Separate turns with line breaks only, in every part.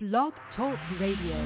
Blog Talk Radio.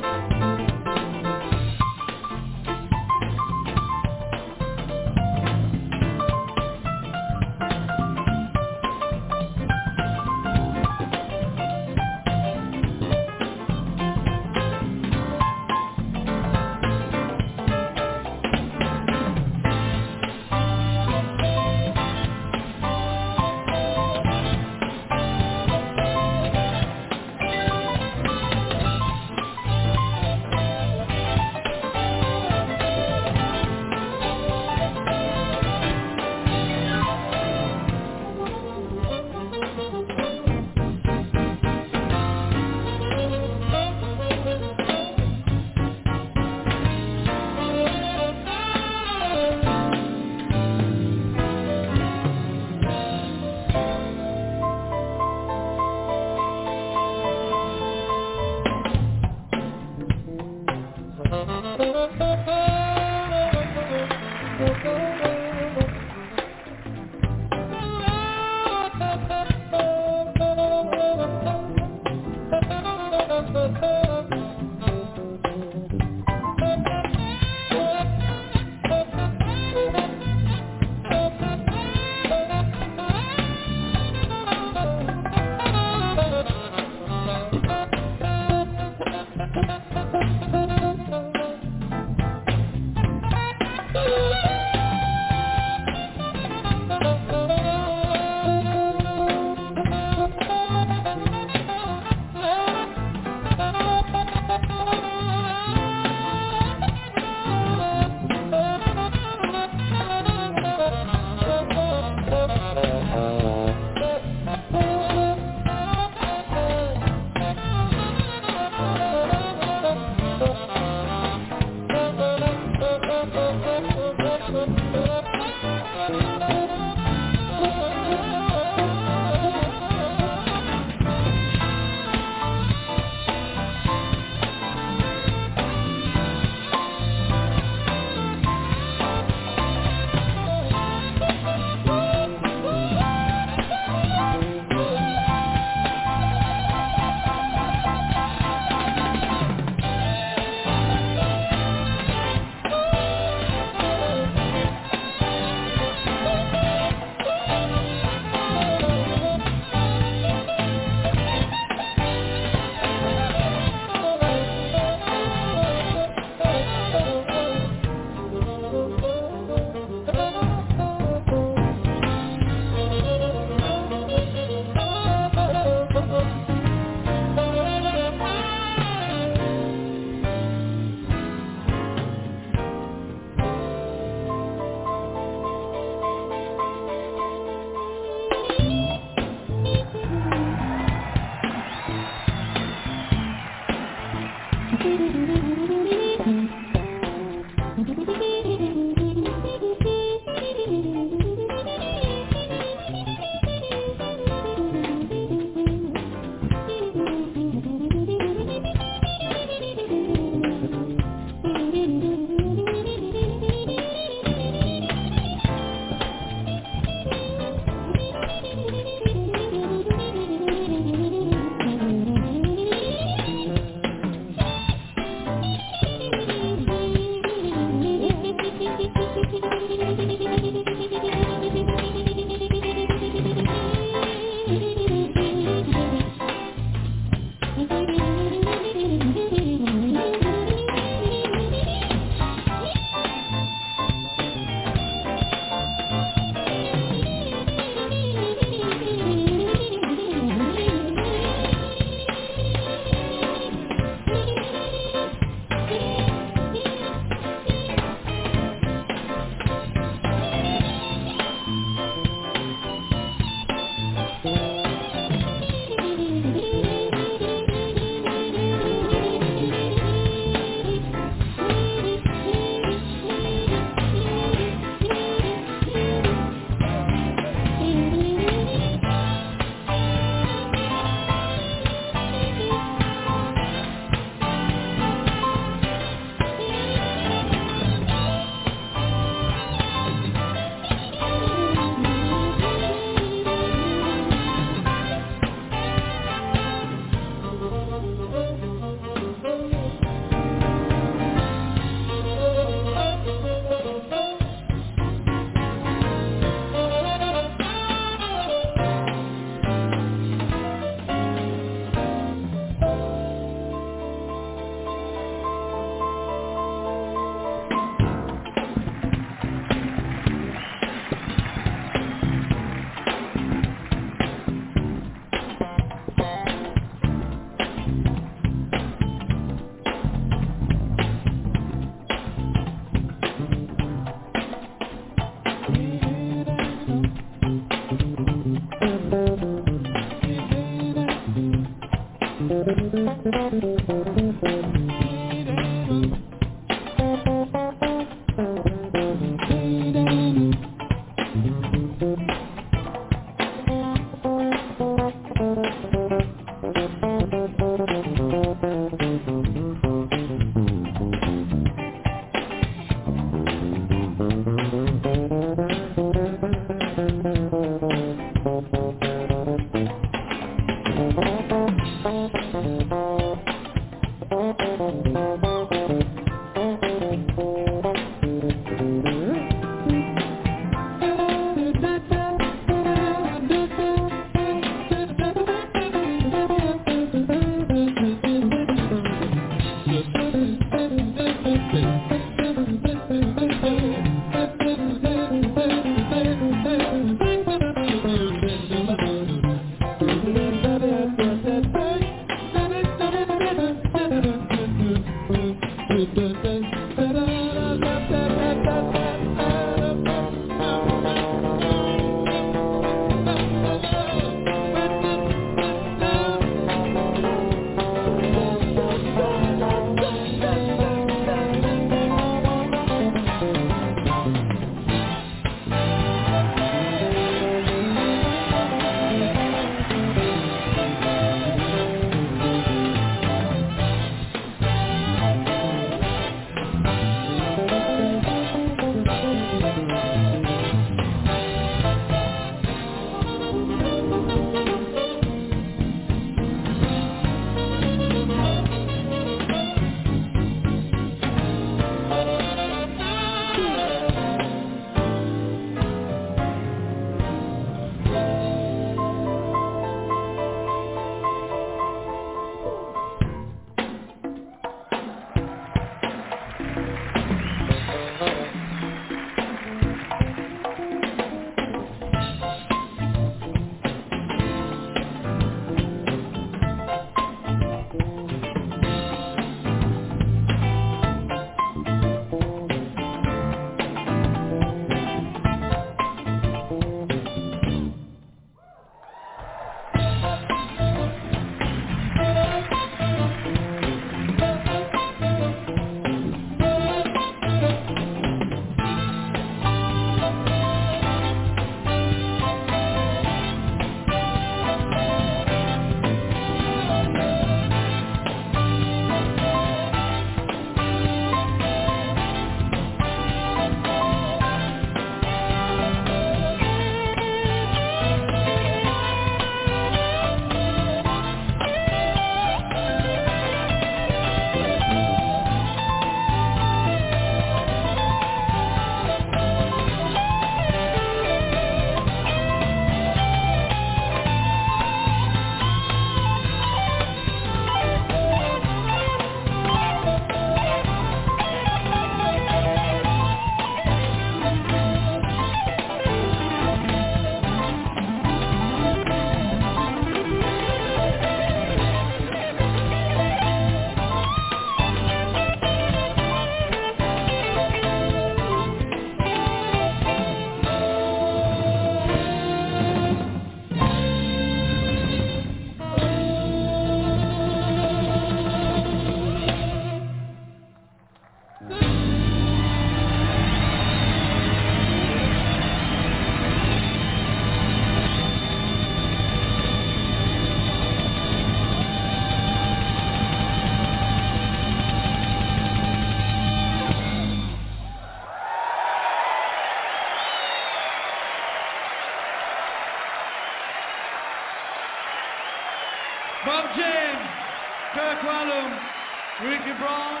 Bob James, Kirk Whalum, Ricky Brown,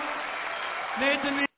Nathan Lee.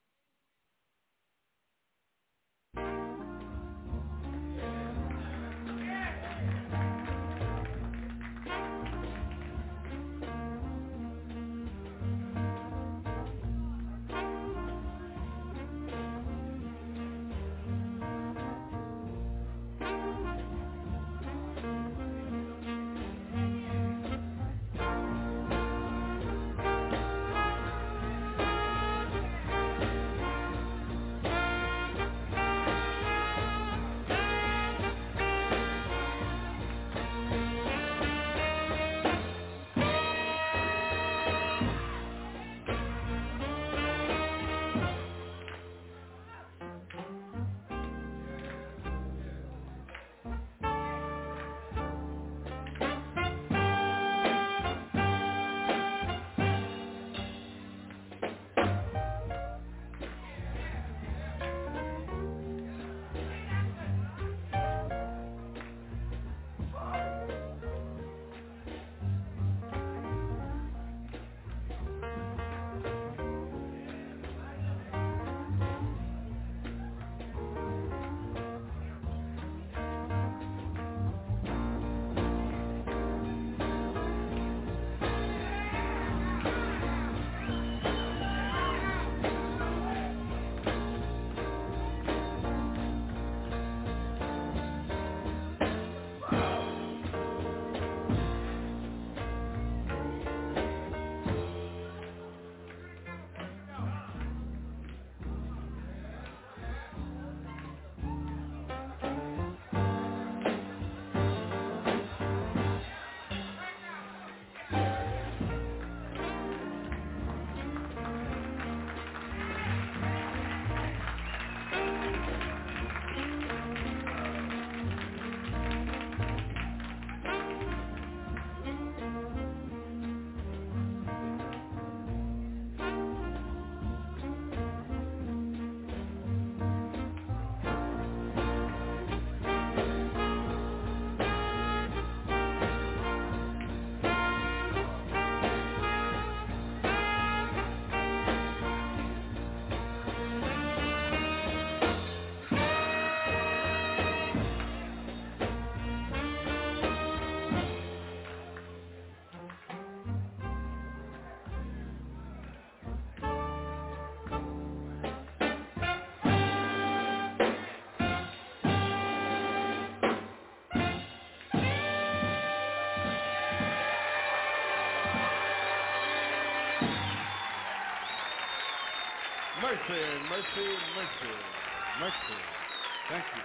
Mercy, mercy, mercy, mercy. Thank you.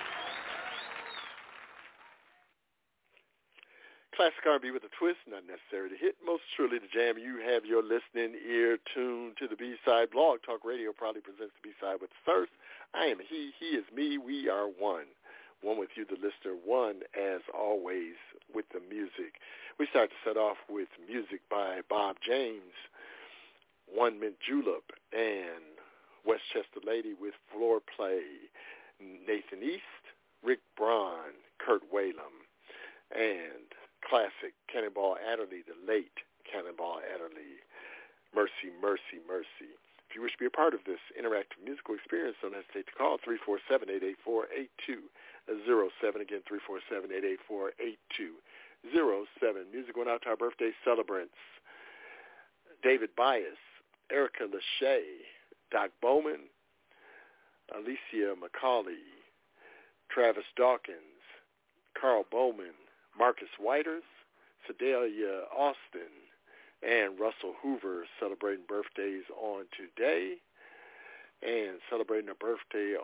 Classic R&B with a twist, not necessary to hit. Most truly the jam. You have your listening ear tuned to the B-Side. Blog Talk Radio proudly presents the B-Side with First. I am he is me, we are one. One with you, the listener, one as always with the music. We start to set off with music by Bob James, One Mint Julep, and Westchester Lady with Floor Play, Nathan East, Rick Braun, Kurt Whalum, and classic Cannonball Adderley, the late Cannonball Adderley, Mercy, Mercy, Mercy. If you wish to be a part of this interactive musical experience, don't hesitate to call 347-884-8207. Again, 347-884-8207. Music went out to our birthday celebrants: David Bias, Erica Lachey, Doc Bowman, Alicia McCauley, Travis Dawkins, Carl Bowman, Marcus Whiters, Sedalia Austin, and Russell Hoover celebrating birthdays on today, and celebrating birthdays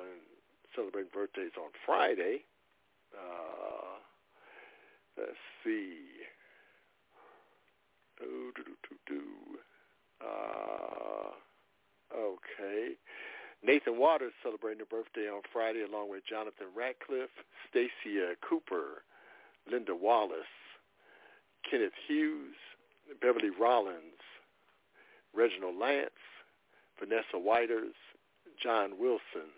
on Friday. Let's see. Okay. Nathan Waters celebrating a birthday on Friday, along with Jonathan Ratcliffe, Stacia Cooper, Linda Wallace, Kenneth Hughes, Beverly Rollins, Reginald Lance, Vanessa Whiters, John Wilson,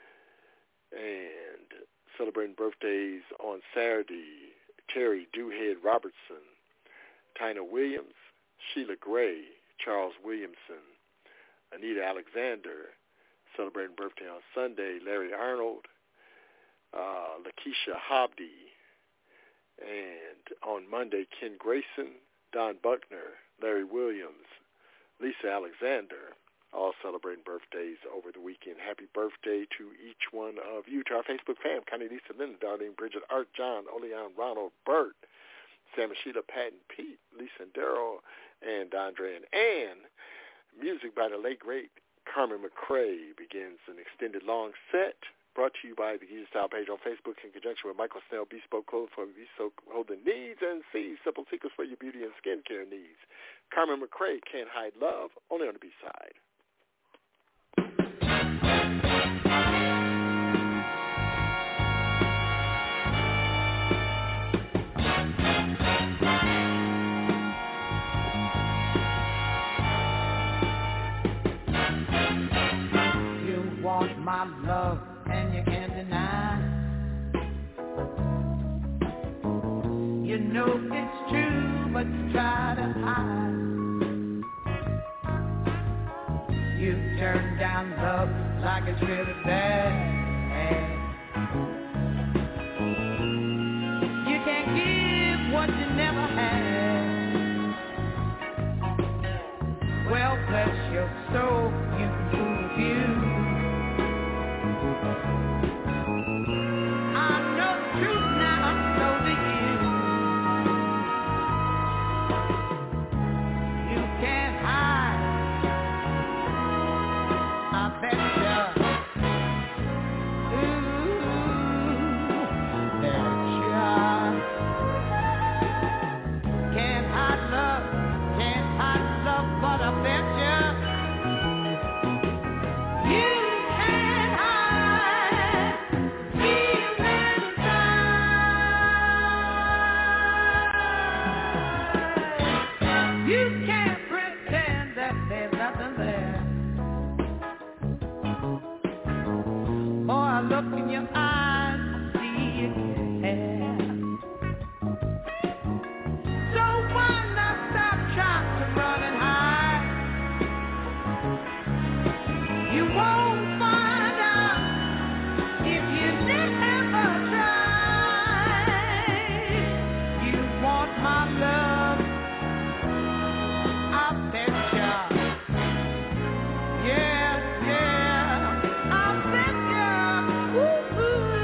and celebrating birthdays on Saturday, Terry Dewhead Robertson, Tina Williams, Sheila Gray, Charles Williamson, Anita Alexander, celebrating birthday on Sunday, Larry Arnold, Lakeisha Hobdy, and on Monday, Ken Grayson, Don Buckner, Larry Williams, Lisa Alexander, all celebrating birthdays over the weekend. Happy birthday to each one of you. To our Facebook fam, Connie, Lisa, Linda, Darlene, Bridget, Art, John, Oleon, Ronald, Bert, Sam and Sheila, Pat and Pete, Lisa and Daryl, and Andre and Ann. Music by the late, great Carmen McRae begins an extended long set, brought to you by the Geezer Style page on Facebook in conjunction with Michael Snell, Bespoke Clothing for Bespoke Clothing Needs, and C, Simple Secrets for your beauty and skincare needs. Carmen McRae, Can't Hide Love, only on the B-Side.
You want my love and you can't deny. You know it's true, but you try to hide. You turn down love like it's really bad. You can't give what you never had. Well, bless your soul, you can prove you. Ooh.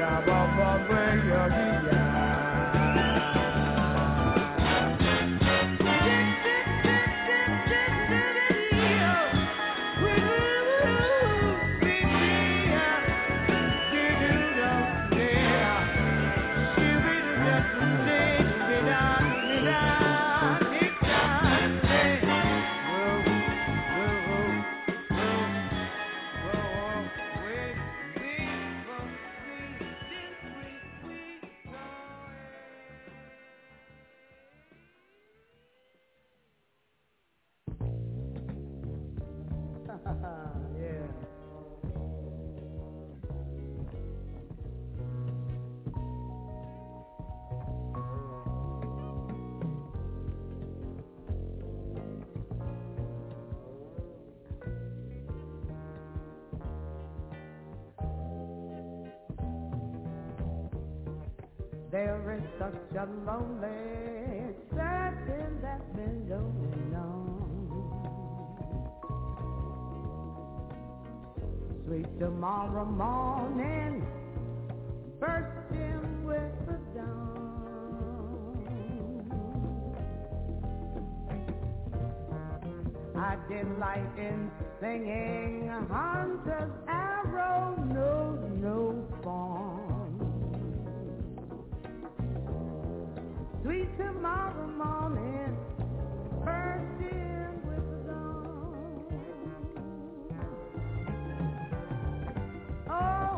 There is such a lonely something that's been going on. Sweet tomorrow morning, bursting with the dawn. I delight in singing hunter's arrow, knows no fawn. Sweet tomorrow morning, bursting with the dawn. Oh,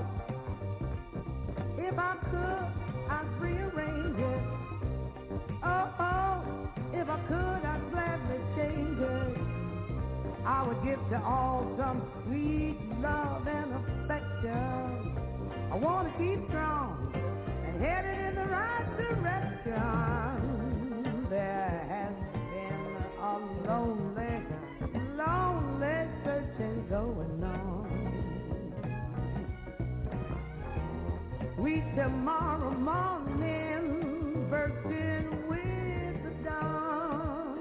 if I could, I'd rearrange it. Oh, if I could, I'd gladly change it. I would give to all some sweet love and affection. I want to keep strong and headed in the right direction. There has been a lonely, lonely searching going on. Sweet tomorrow morning, bursting with the dawn.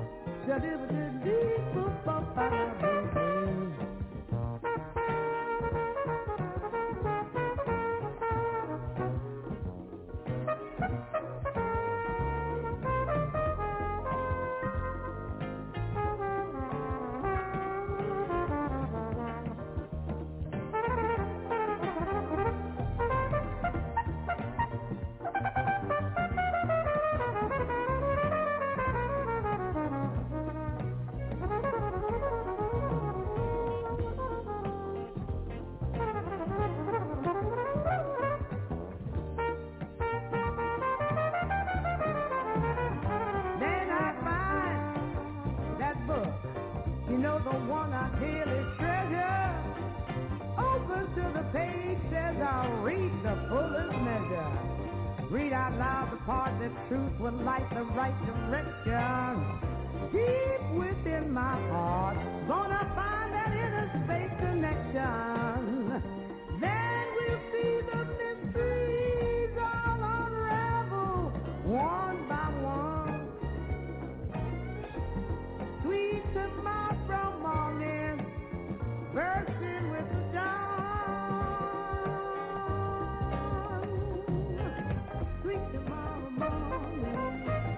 Truth will light the right direction. Deep within my heart, gonna find that inner space connection. Then we'll see the mysteries all unravel one by one. Sweet tomorrow morning, bursting with the dawn. Sweet tomorrow morning.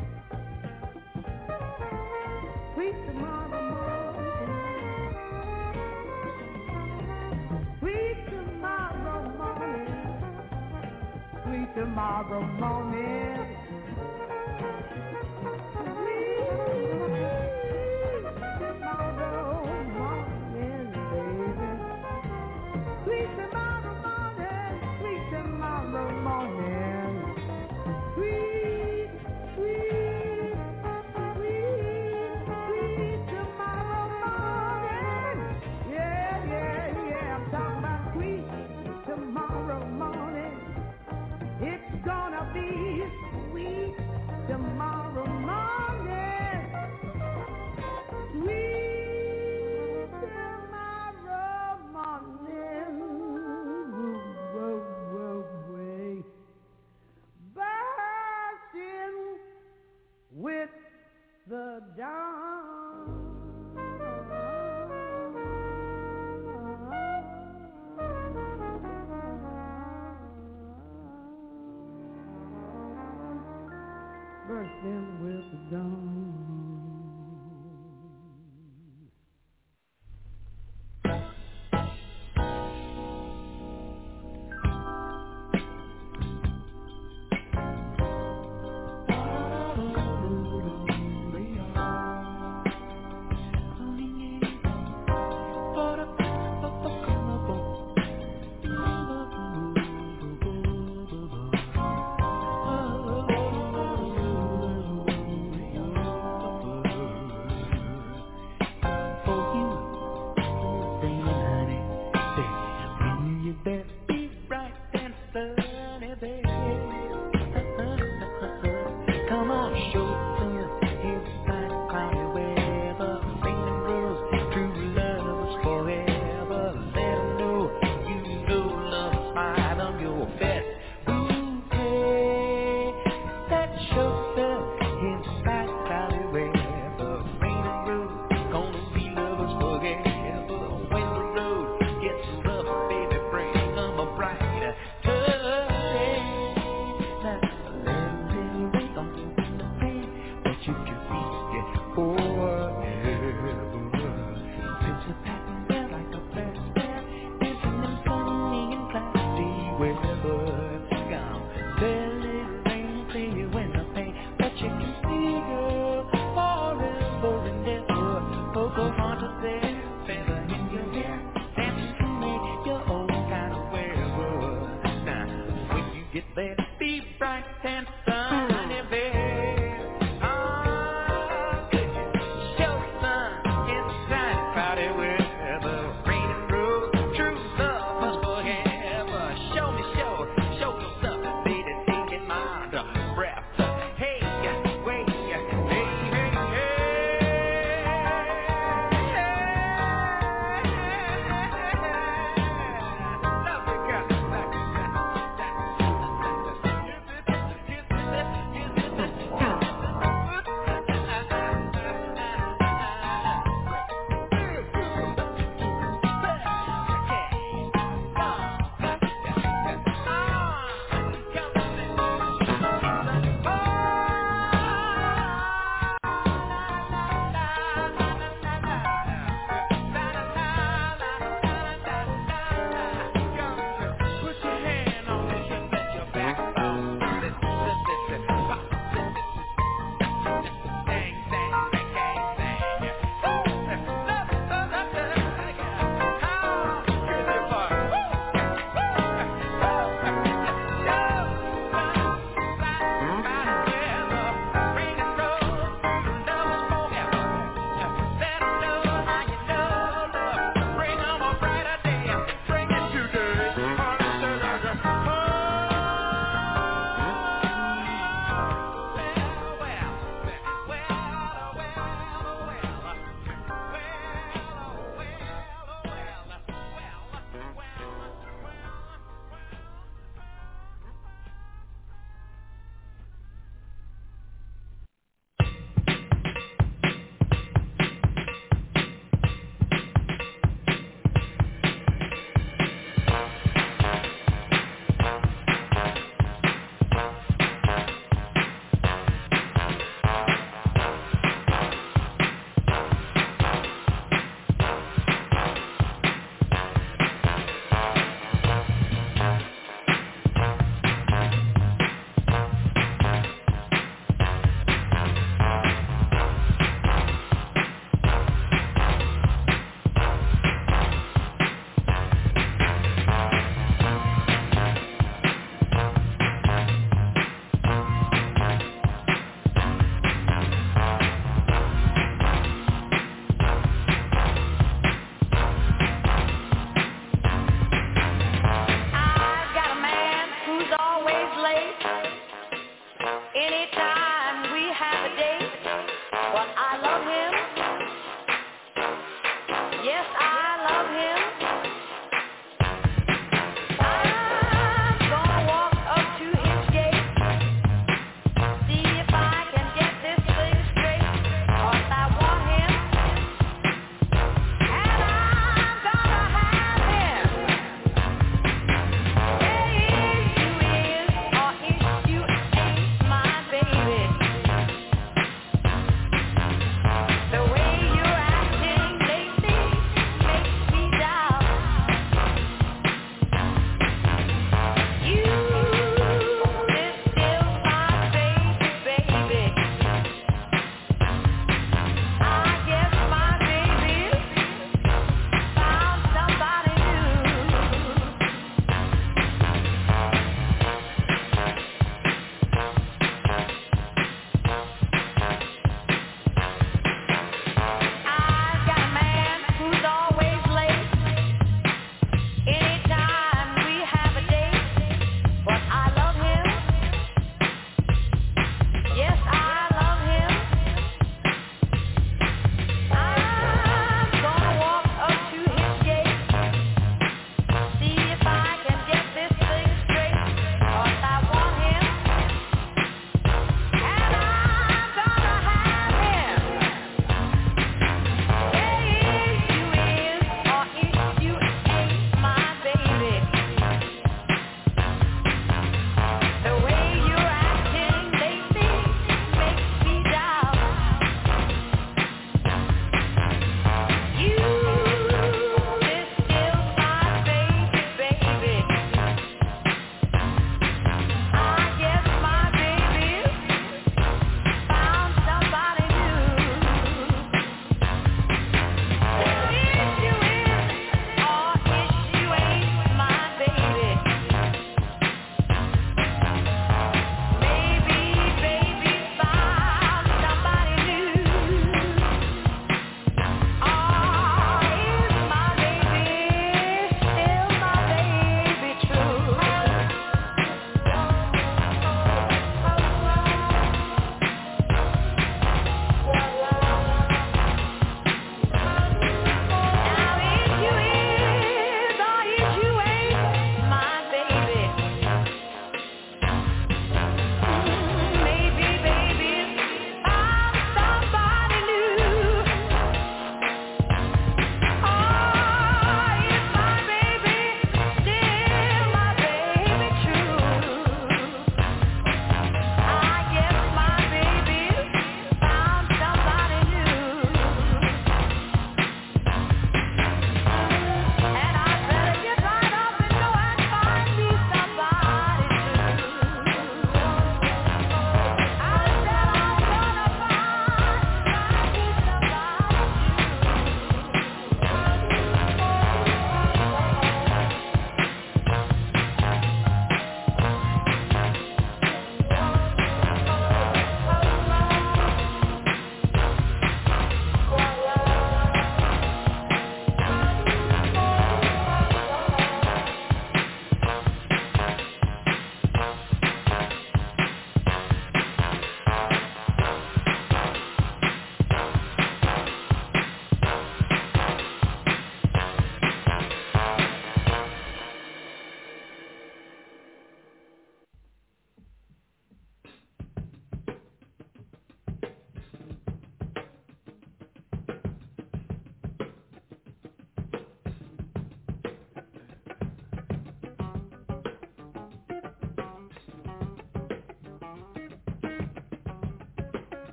Sweet tomorrow morning. Sweet tomorrow morning. Sweet tomorrow morning. Sweet tomorrow morning, baby. Sweet tomorrow morning. Sweet tomorrow morning. Sweet, sweet, sweet, sweet tomorrow morning. Yeah, yeah, yeah. I'm talking about sweet tomorrow morning. It's gonna be sweet tomorrow bursting with the dawn.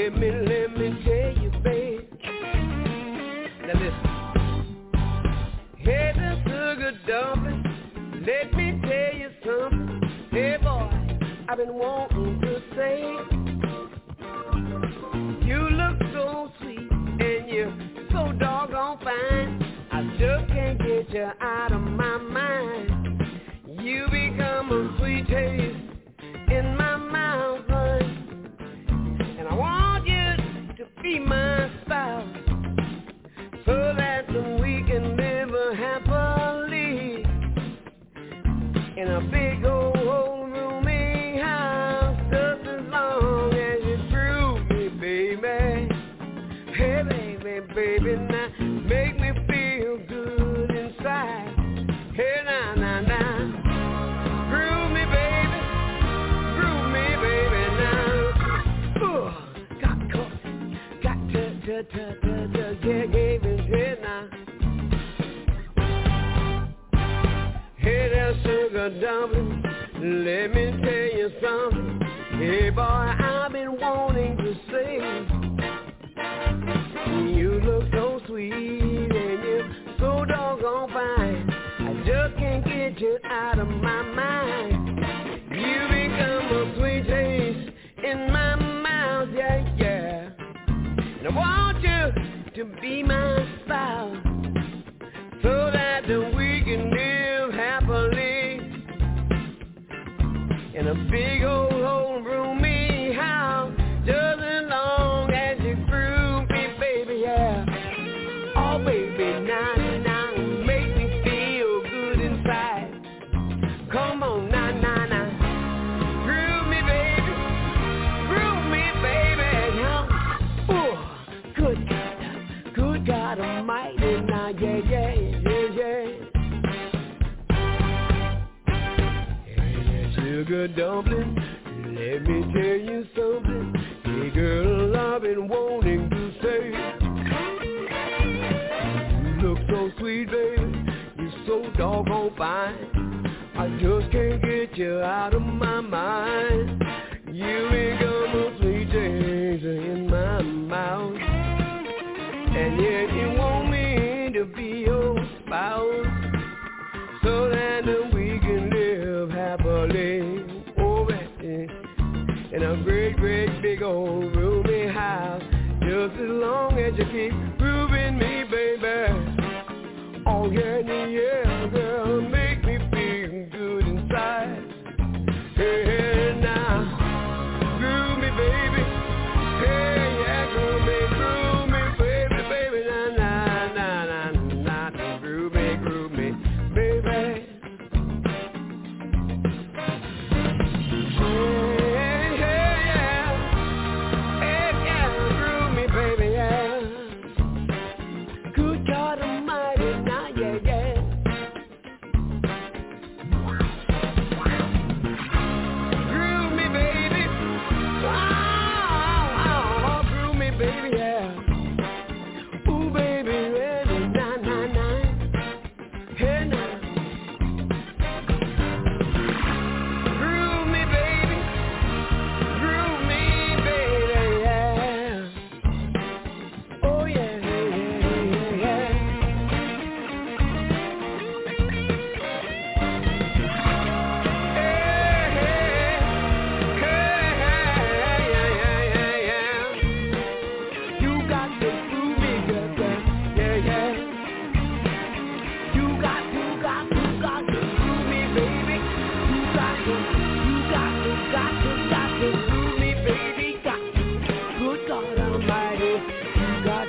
Let me tell you, babe. Now listen. Hey, the sugar dumpling, let me tell you something. Hey, boy, I've been wanting to say, you look so sweet and you're so doggone fine. I just can't get you out of my mind. You become a sweet taste in my mouth, honey. And I want you to be my spouse, so that we can live happily in a big old roomy house, just as long as you groove me, baby. Hey, baby, baby, now make me feel good inside. Hey, now, now, now. Groove me, baby. Groove me, baby, now. Ooh, got to give it head now. Hey, that sugar dumpling, let me tell you something. Hey, boy, I've been wanting to say, you look so sweet and you're so doggone fine. I just can't get you out of my mind. You become a sweet taste in my mouth, yeah, yeah. And I want you to be my spouse, so that we can live happily in a big old roomy house, just as long as you groove me, baby, yeah. Oh, baby, now, now, make me feel good inside. Come on, now, now, now. Groove me, baby. Groove me, baby. Now, ooh, good God Almighty, now, yeah, yeah, yeah, yeah. Hey, sugar dumpling, let me tell you something. Hey, girl, I've been wanting to say, you look so sweet, baby. You're so doggone fine. I just can't get you out of my mind. You become a sweet taste in my mouth, and yet you want me to be your spouse, so that we can live happily, oh, in a great, great big old roomy house, just as long as you keep grooving me, baby. Oh, yeah, yeah, girl, make me feel good inside. Hey, now, groove me, baby. Hey, yeah, groove me, baby, baby. Nah, nah, nah, nah, groove me, baby. Hey, yeah, groove me, baby, yeah. Good God Almighty, now, yeah, yeah. Groove me, baby. Oh, groove me, baby, yeah. Ooh, baby, ready, nah, nah, nah. Hey, now. Groove me, baby. Groove me, baby, yeah. Oh, yeah, yeah, yeah, yeah. You got to groove me, girl, yeah, yeah. You got to groove me, baby. You got to groove me, baby. Got to, good God Almighty. You got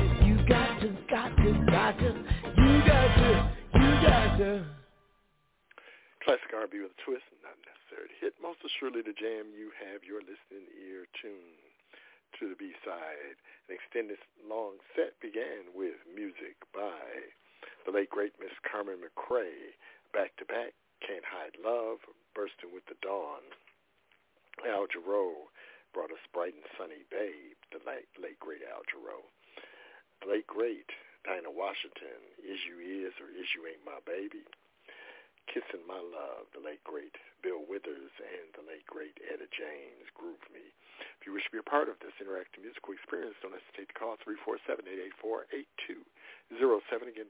to.
Classic R&B with a twist, not necessary to hit. Most assuredly the jam you have your listening ear tuned to the B-side. An extended long set began with music by the late great Miss Carmen McRae. Back to back, Can't Hide Love, Bursting with the Dawn. Al Jarreau brought us Bright and Sunny Babe, the late great Al Jarreau. The late great Dinah Washington, Is You Is or Is You Ain't My Baby. Kissing My Love, the late, great Bill Withers and the late, great Etta James, Groove Me. If you wish to be a part of this interactive musical experience, don't hesitate to call 347-884-8207. Again,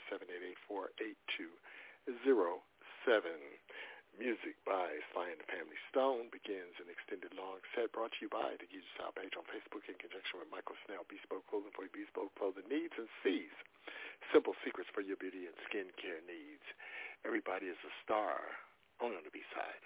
347-884-8207. Music by Sly and the Family Stone begins an extended long set brought to you by the Geezer Style page on Facebook in conjunction with Michael Snell, Bespoke Clothing for your bespoke clothing needs, and C's, simple secrets for your beauty and skincare needs. Everybody is a star, only on the B-side.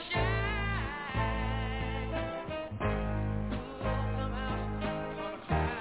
Everybody wants to shine.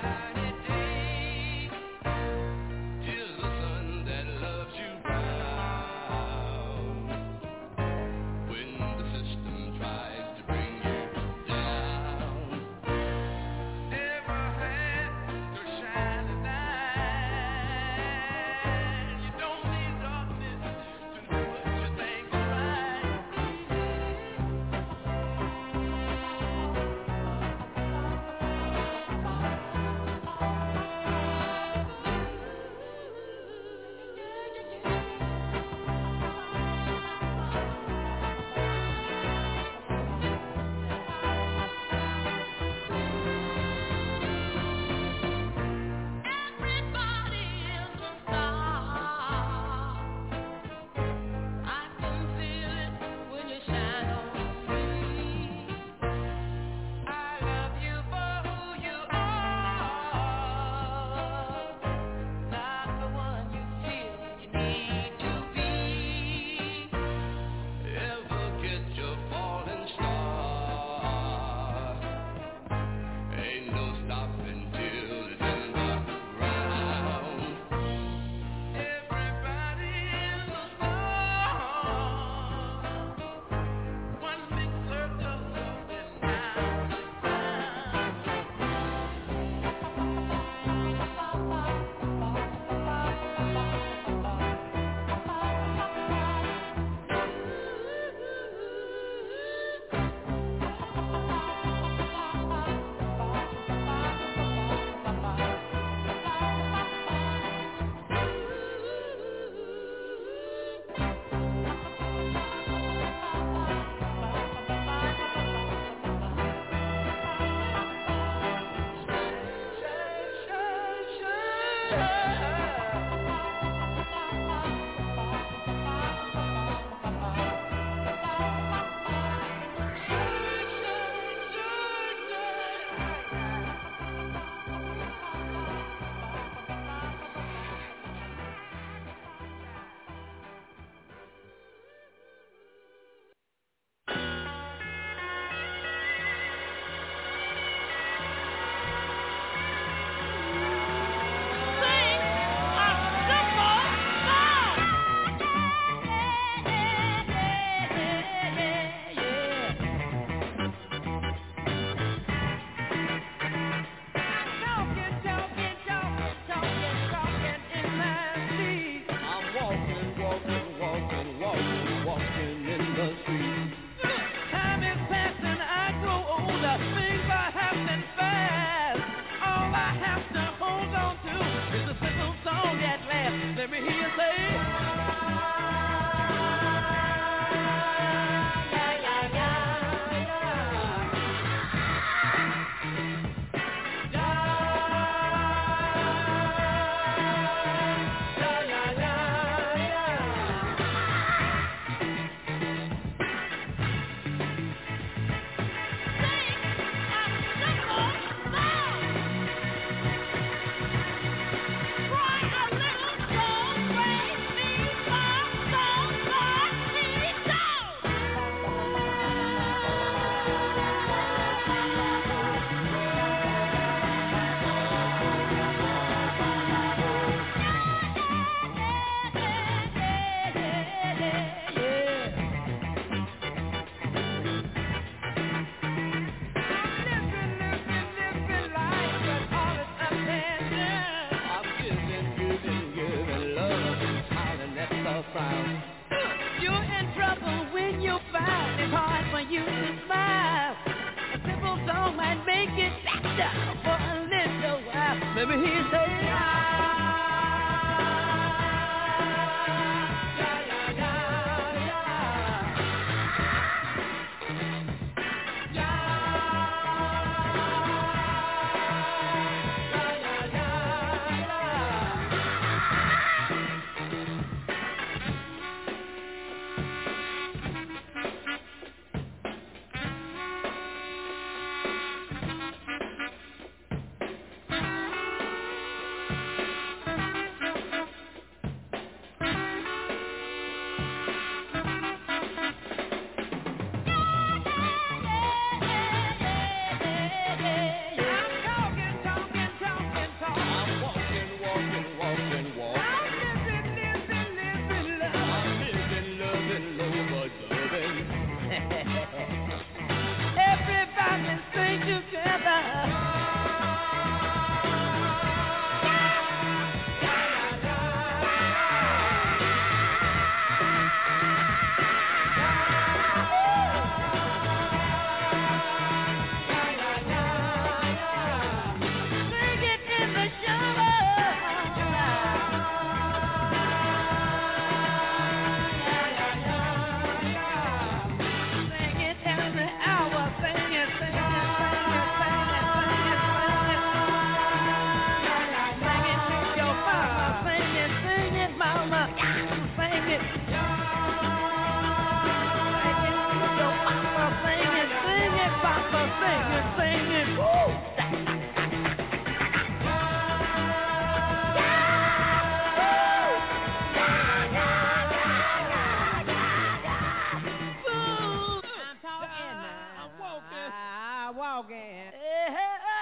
walking. Yeah.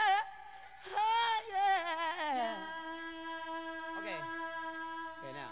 Okay. Okay, now.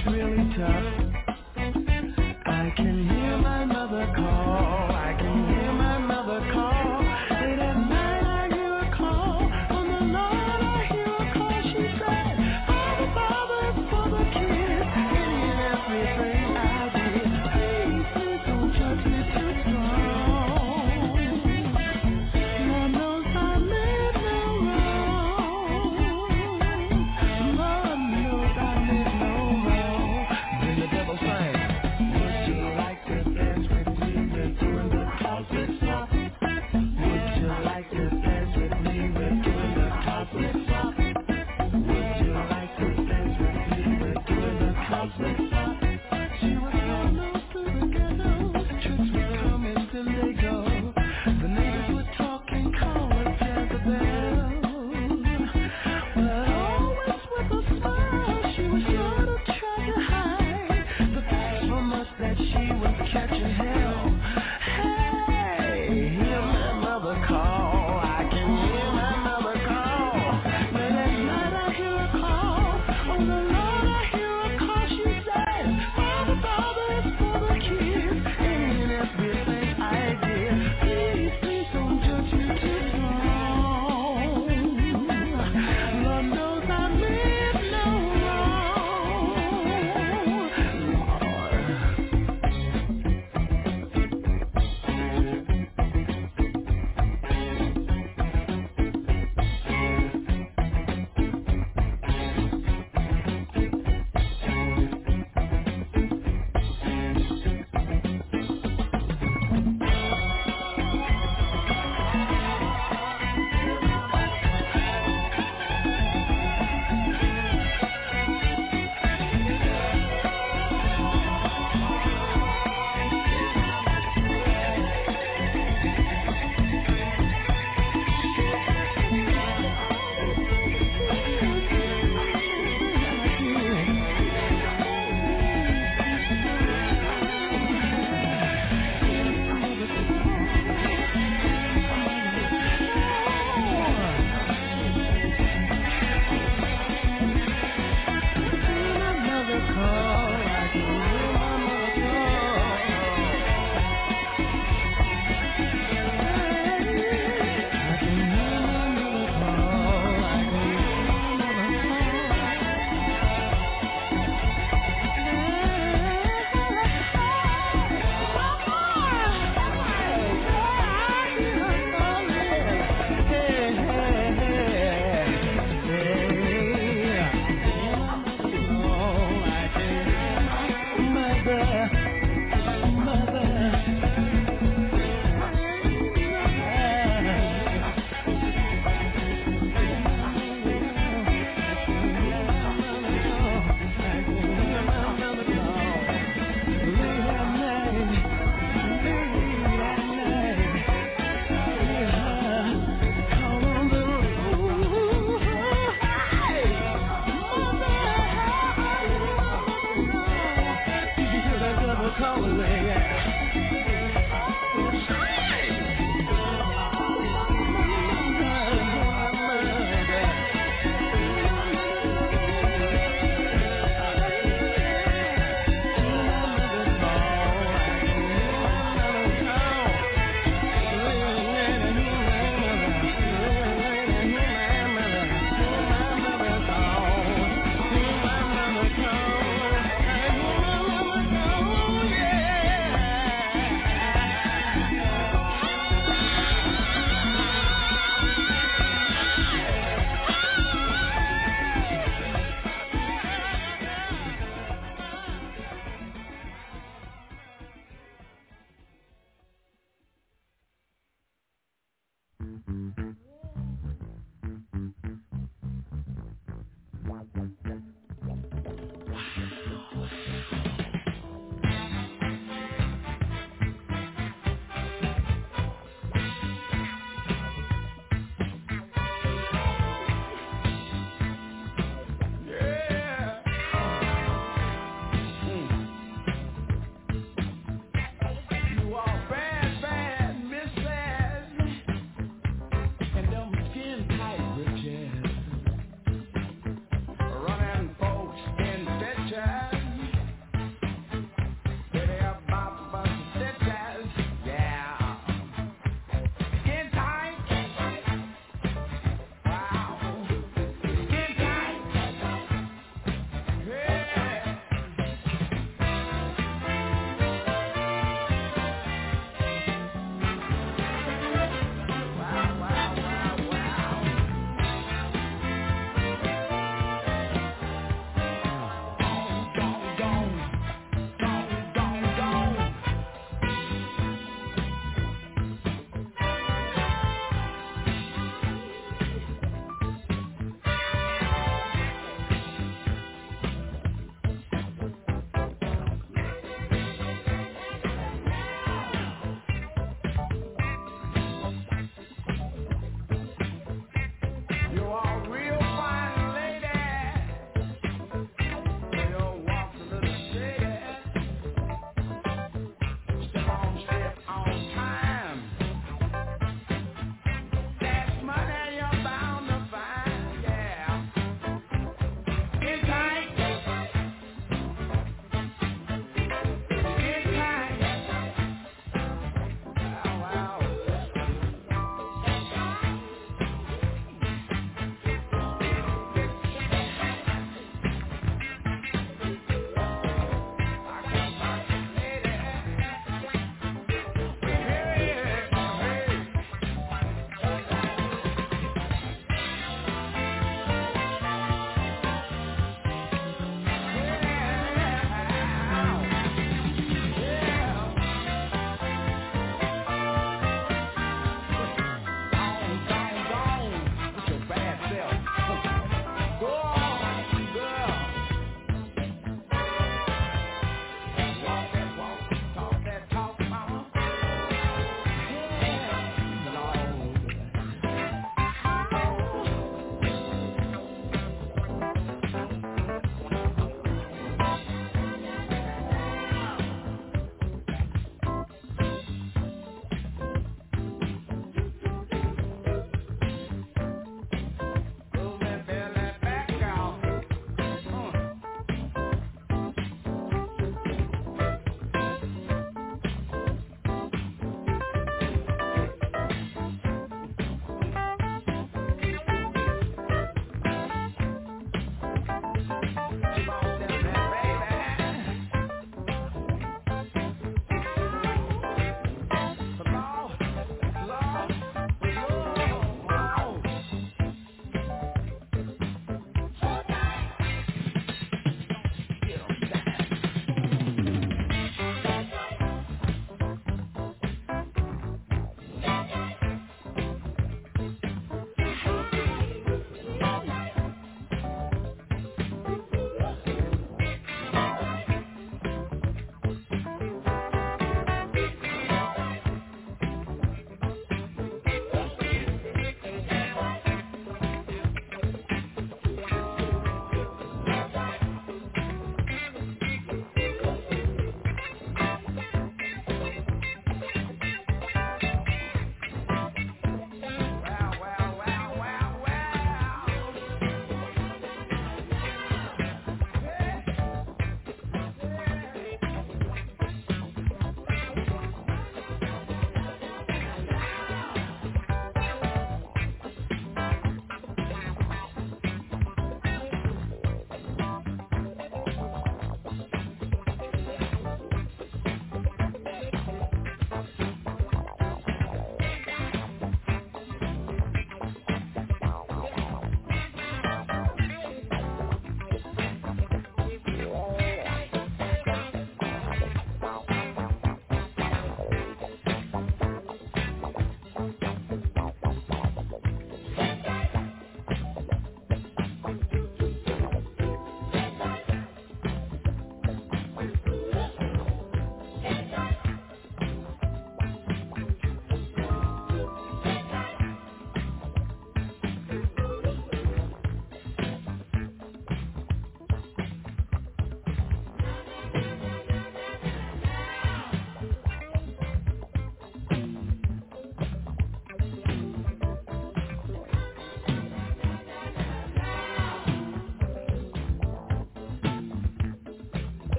it's really tough. I can hear my mother call. I can hear my mother call. Late at night I hear a call. On the Lord I hear a call. She said, Father, Father, for the kids. Any and everything I did. Please, please don't judge me too strong. Lord knows I made no wrong. Lord knows I made no wrong. When the devil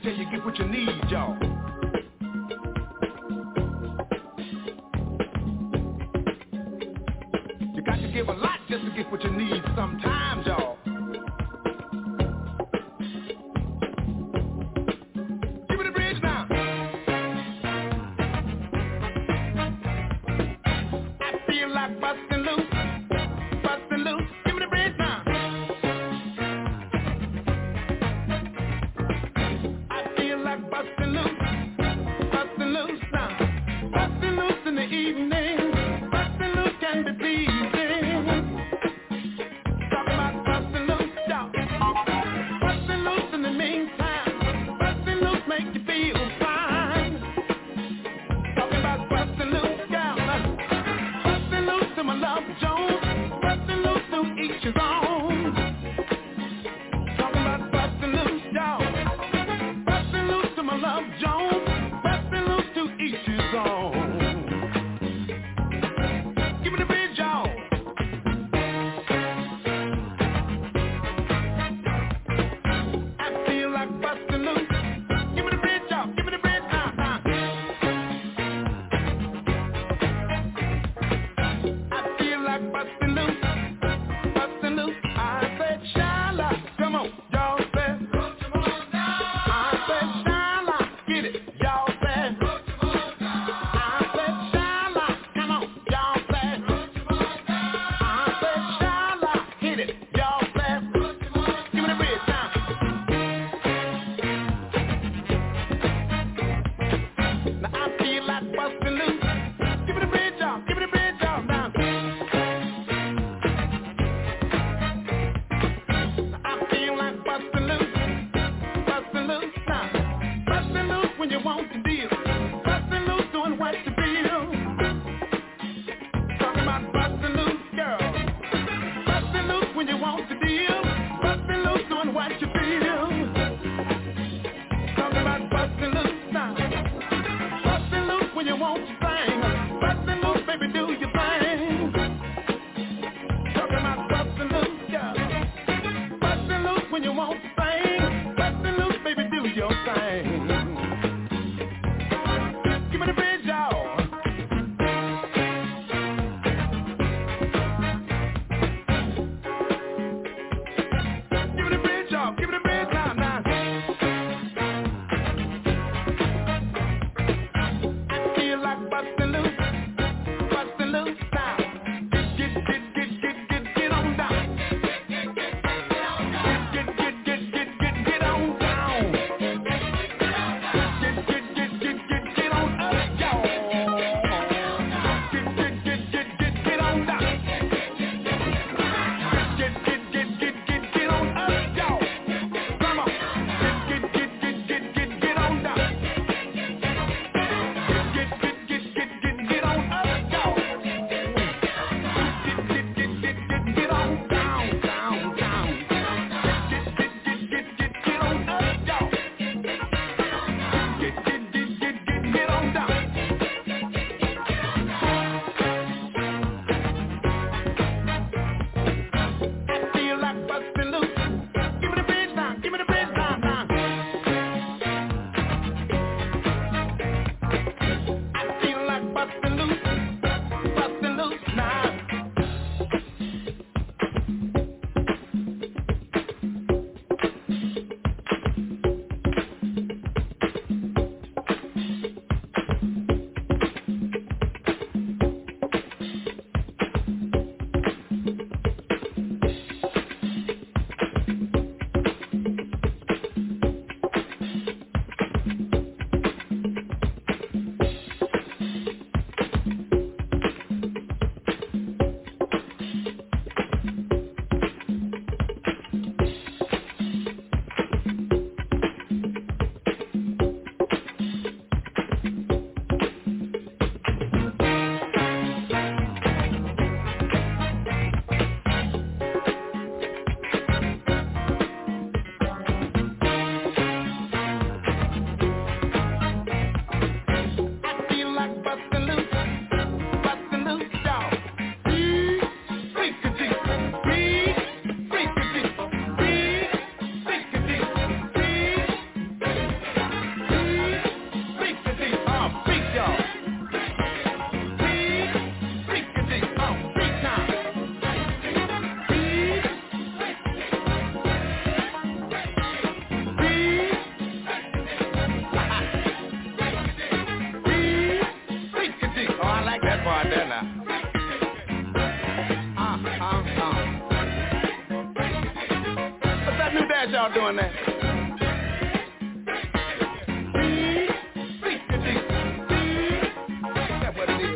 till you get what you need, y'all. You got to give a lot just to get what you need sometimes, y'all. Give me the bridge now. I feel like busting loose. Give me the bridge now. I feel like busting loose now. Busting loose in the evening. Busting loose can be pleasing. Talking about busting loose, y'all. Busting loose in the meantime. Busting loose make you feel fine. Talking about busting loose, y'all. Busting loose to my love Jones. Busting loose to each his own. Talking about busting loose, y'all. Busting loose to my love Jones. Busting loose to each his own. Give me the bridge, y'all. I feel like busting loose. Give me the bridge, y'all. Give me the bridge now. I feel like busting loose. I said, Shyla, come on, y'all said. I said, Shyla, get it, y'all said. I said, Shyla, come on, y'all said. I said, Shyla, hit it, y'all said. Give me the bridge now. Now I feel like busting loose. Give me the bridge, y'all. Give me the bridge, y'all. Now I feel like busting loose now. Busting loose when you want to deal. Busting loose doing what you feel. Talking about busting loose, girl. Busting loose when you want to deal. Busting loose doing what you feel. Talking about busting loose now. Busting loose when you want to sing. Busting loose, baby, do your thing. Talking about busting loose, girl. Busting loose when you want to sing. Busting loose, baby, do your thing. Give me the bridge, y'all. Give me the bridge, y'all. Give me the bridge now. I feel like glad y'all doing that. That's what it is.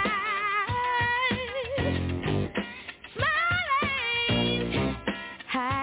Hi.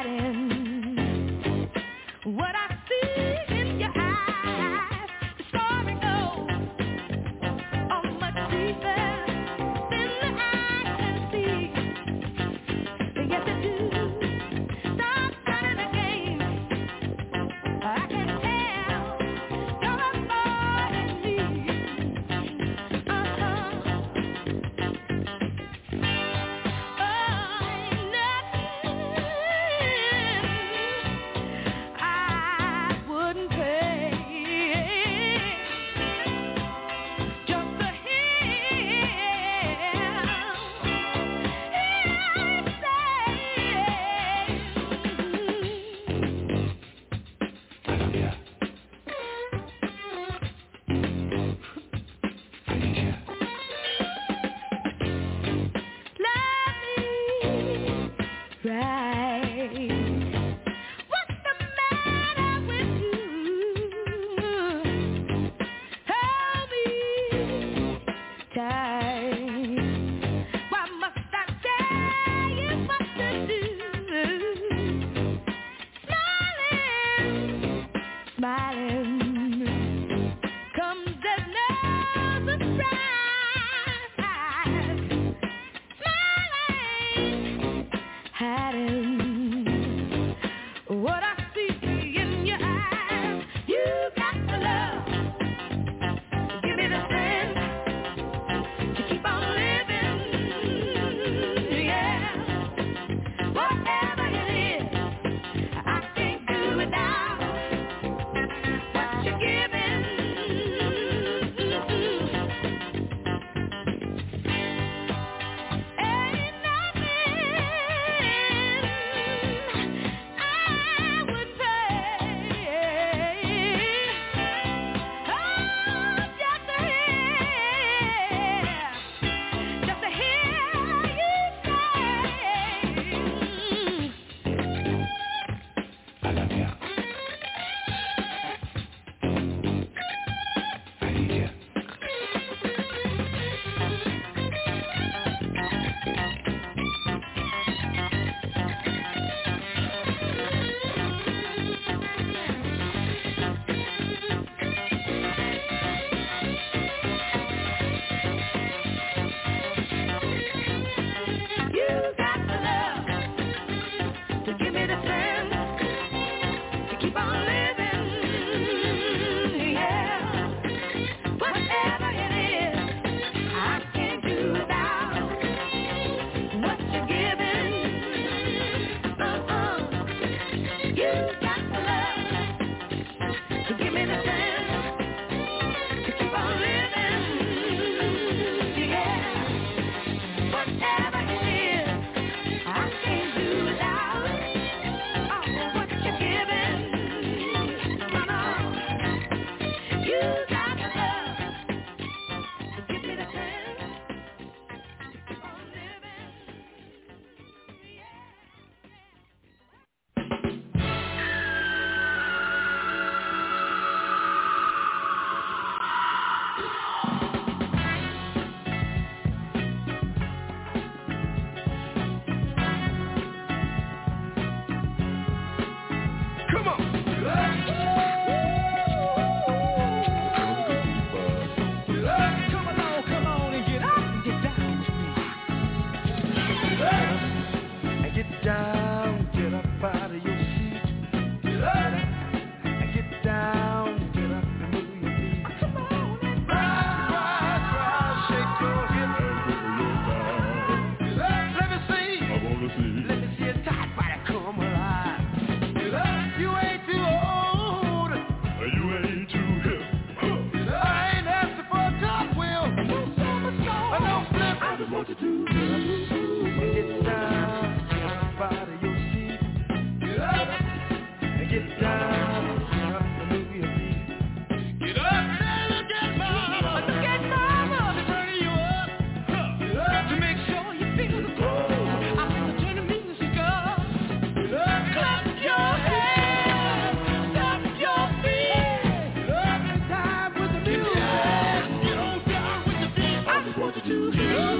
what to do. Get down, get up out of your seat. Get up and get down, get up and move your feet. Get up and get mama to turn you up. Get up to make sure you feel the groove. I'm gonna turn the music up. Get up, clap your hands, stop your feet. Get up and dive with the music. Get on down with the beat. I just want you to get up.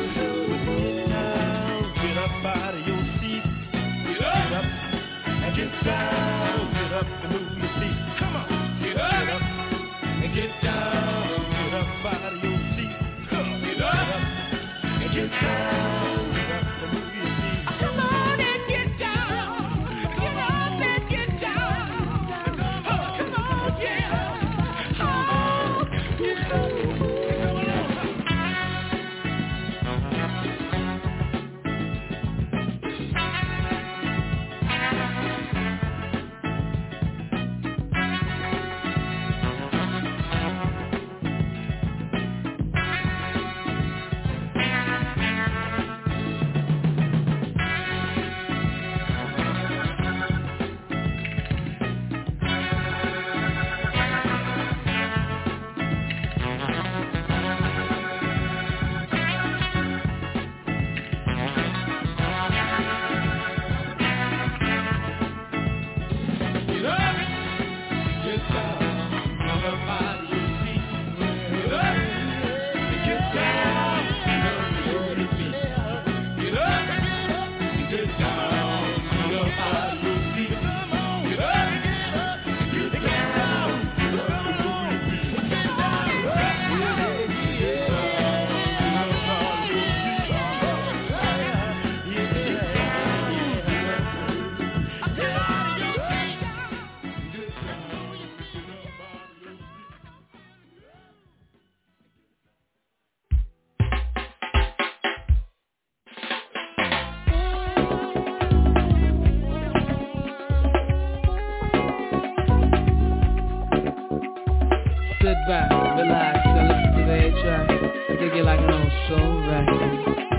Get up out of your seat. Get up and get down. Get up and move your feet. Come on. Get up and get down. Get up out of your seat. Get up and get down. Get up and move your feet. Come on and get down. Come on and get down. Come on, yeah. Oh, come on.
Sit back, relax, and listen to the A-track. I dig it like an old soul record.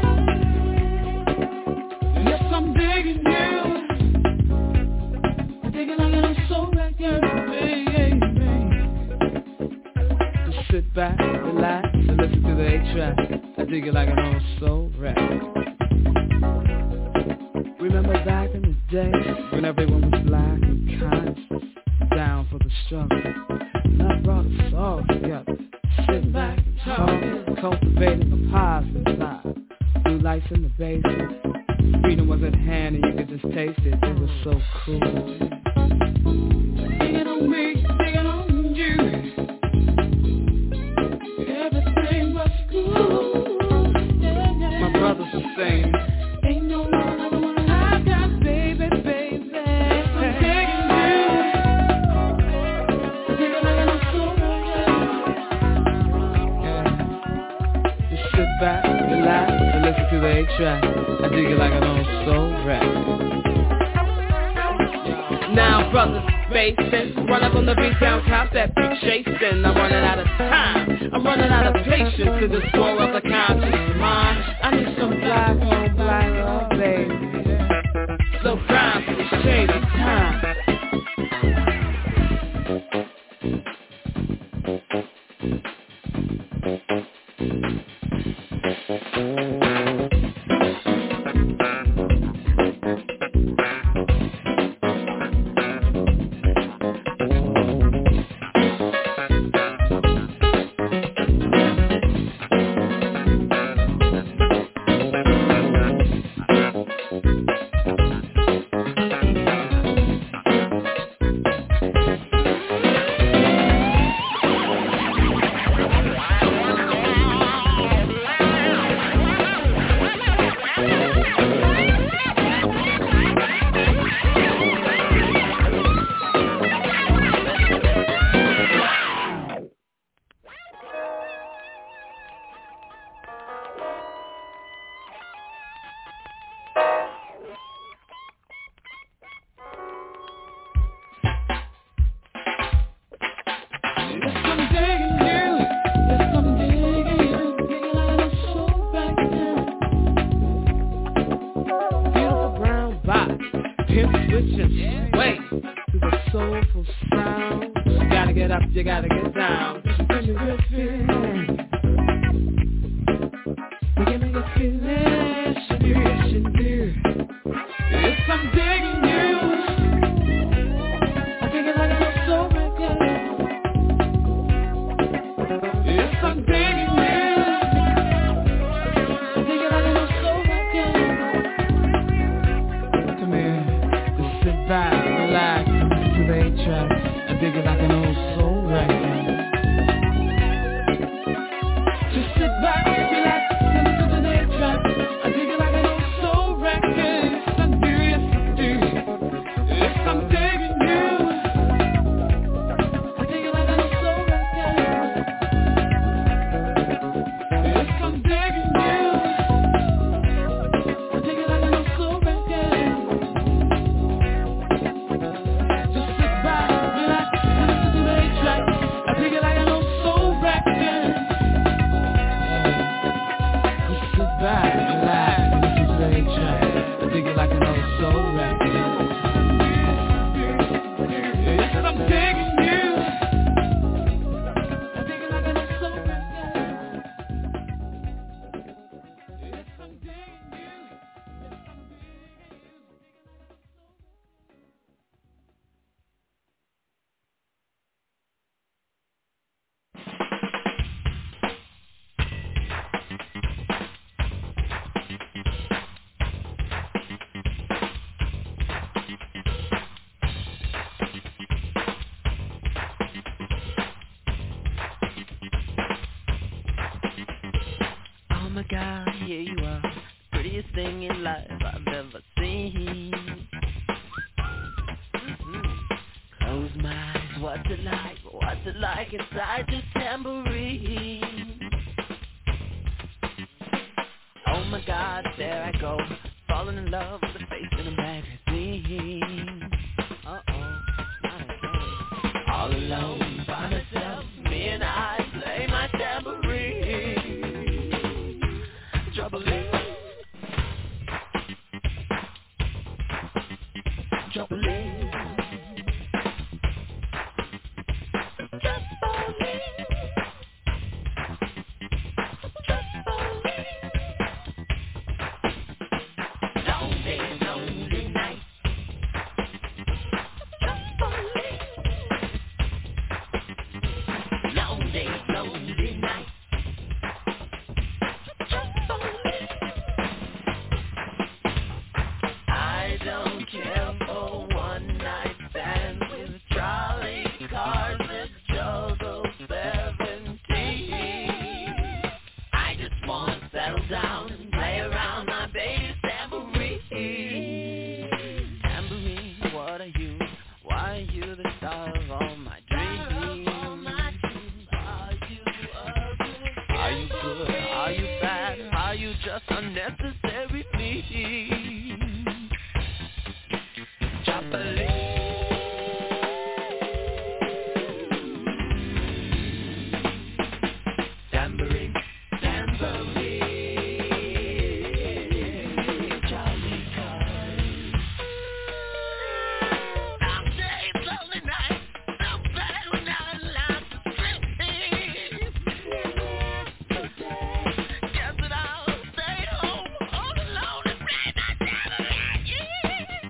Yes, I'm digging you. I dig it like an old soul record, baby. Just sit back, relax, and listen to the A-track. I dig it like an old soul record. Remember back in the day when everyone was black and kind, down for the struggle. I brought us all together, sitting back and talking, cultivating the positive side. Blue lights in the basement, freedom was at hand and you could just taste it. It was so cool. Singing on me, singing on you. Everything was cool. My brothers were saying, ain't no one ever wanna have that, baby, baby. I'm digging you. Back, relax, and listen to the A-track. I dig it like an old soul record. Now brothers spacing, run up on the beat down top that be chasing. I'm running out of time, I'm running out of patience to this war of the conscious mind. I need some black on black, oh baby. So grind for the shade of time. wanna get up, you gotta get down. Just give me good feeling. Give me good feeling. Yes, yes, I'm digging you. I dig it like I'm so regular. Yes, I'm digging you. I dig it like I'm so regular. Come here, just sit back, relax, listen to the 8-track. I dig it like an old soul record. Just sit back, relax, listen to the 8-track. I dig it like an old soul record. Yes, I do, yes, I do. Yes, I'm digging you. I dig it like an old soul record. Yes, I'm digging you. I dig it like an old soul record. Just sit back, relax, listen to the 8-track. I dig it like an old soul record. Just sit back, relax, listen to the 8-track. I dig it like an old soul record. Yes, I'm digging you. I dig it like an old soul record. Yes, I'm digging you.
Oh my God, here you are, prettiest thing in life I've ever seen. Close my eyes, what's it like inside this tambourine? Oh my God, there I go, falling in love with the face in a magazine. Uh-oh, not again. All alone by myself, me and I play my tambourine. Trouble is, trouble is, lonely, lonely night. Lonely, lonely night. I don't care for one night stands with trolley cars that juggle 17. I just want to settle down and play around my baby's tambourine. Tambourine, what are you? Why are you the star of all my dreams? Are you good? Are you bad? Are you just unnecessary need? Chocolate. Tambourine, tambourine, jolly cars. Some days, lonely nights, so bad when I'm allowed to sleep. Guess that I'll stay home all alone and play my tambourine.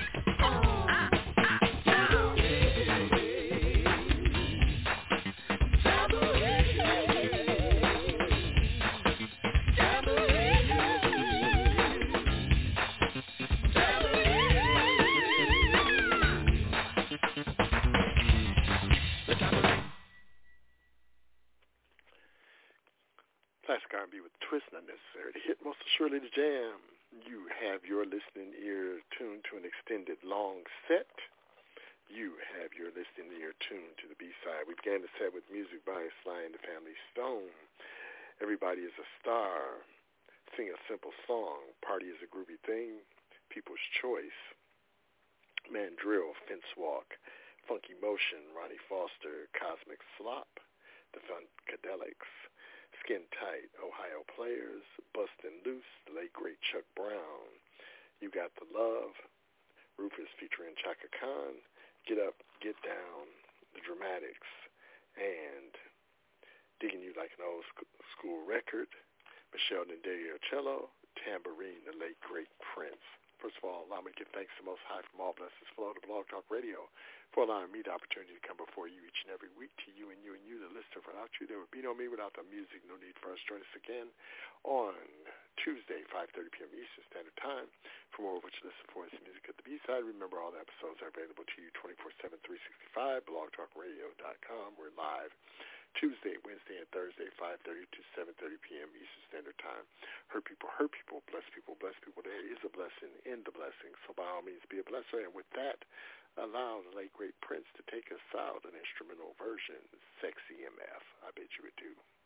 Classic R&B with twist, not necessary to hit, most assuredly the jam. You have your listening ear tuned to an extended long set. You have your listening ear tuned to the B-side. We began the set with music by Sly and the Family Stone. Everybody is a star. Sing a simple song. Party is a groovy thing. People's Choice. Mandrill, Fence Walk. Funky Motion, Ronnie Foster. Cosmic Slop, The Funkadelics. Skin Tight, Ohio Players. Bustin' Loose, the late great Chuck Brown. You Got the Love. Rufus featuring Chaka Khan. Get Up, Get Down, the Dramatics, and Digging You Like an Old School Record, Michelle Nadelio cello, tambourine, the late great Prince. First of all, allow me to give thanks to Most High from all blessings flow to Blog Talk Radio for allowing me the opportunity to come before you each and every week, to you and you and you, the listener. Without you, there would be no me. Without the music, no need for us. Join us again on Tuesday, 5:30 p.m. Eastern Standard Time. For more of what you listen for is the music at the B-side. Remember, all the episodes are available to you 24/7, 365, blogtalkradio.com. We're live Tuesday, Wednesday, and Thursday, 5:30 to 7:30 p.m. Eastern Standard Time. Hurt people, bless people, bless people. There is a blessing in the blessing, so by all means, be a blesser. And with that, allow the late, great Prince to take us out, an instrumental version, Sexy MF. I bet you would do.